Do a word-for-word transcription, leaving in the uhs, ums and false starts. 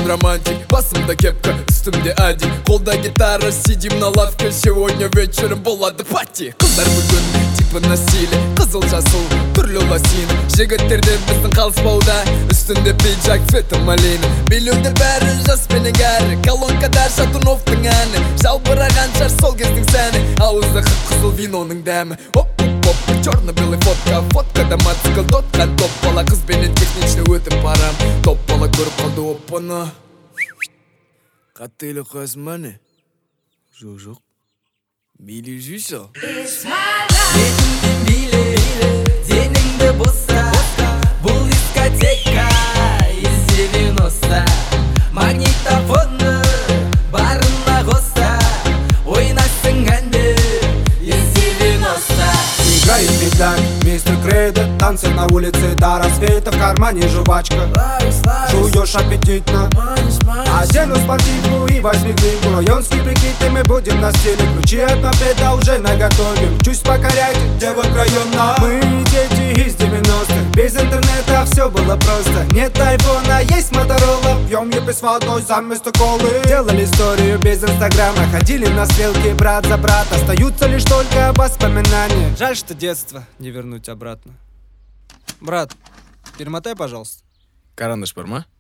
мен романтик, басымда кепка, үстімде ади, қолда гитара, сидим на лавке. Сегодня вечером болады пати. Қыздар бүгін типа на стиле, қызыл жасыл түрлі лосин. Жігіттерден біздің қалыспауда, үстінде пиджак, цвета малина. Билеуде бәрі жас пенен кәрі, колонкада Шатуновтың әні. Жалбыраған шаш сол кездің сәні, ауызда қып-қызыл виноның дәмі. Оп-оп-оп, черно-белый фотка, фоткада мотоцикл тотқан топ бала. Қызбенен техничный өтіп барам, топ бала көріп қалды оппаны. Қатты елі қойсын ба не? Жоқ, жоқ. Билі жүйсі. Бетіңді биле, деніңді боса, бұл дискотека из девяносто. Магнитофонны барына қоса, ойнайсың әнді из девяносто. Играет медаль, мистер Кредо, танцы на улице до рассвета, в кармане жвачка, жуешь аппетитно. Одену спортивку и возьми книгу, районский прикид, и мы будем на стиле. Ключи от мопеда уже наготове, учусь покорять девок района. Мы дети из девяностых, без интернета все было просто. Нет айфона, есть моторола, пьем епи с водой заместо колы. Делали историю без инстаграма, ходили на стрелки брат за брат. Остаются лишь только воспоминания. Жаль, что детство не вернуть обратно. Брат, перемотай, пожалуйста. Карандаш бар ма?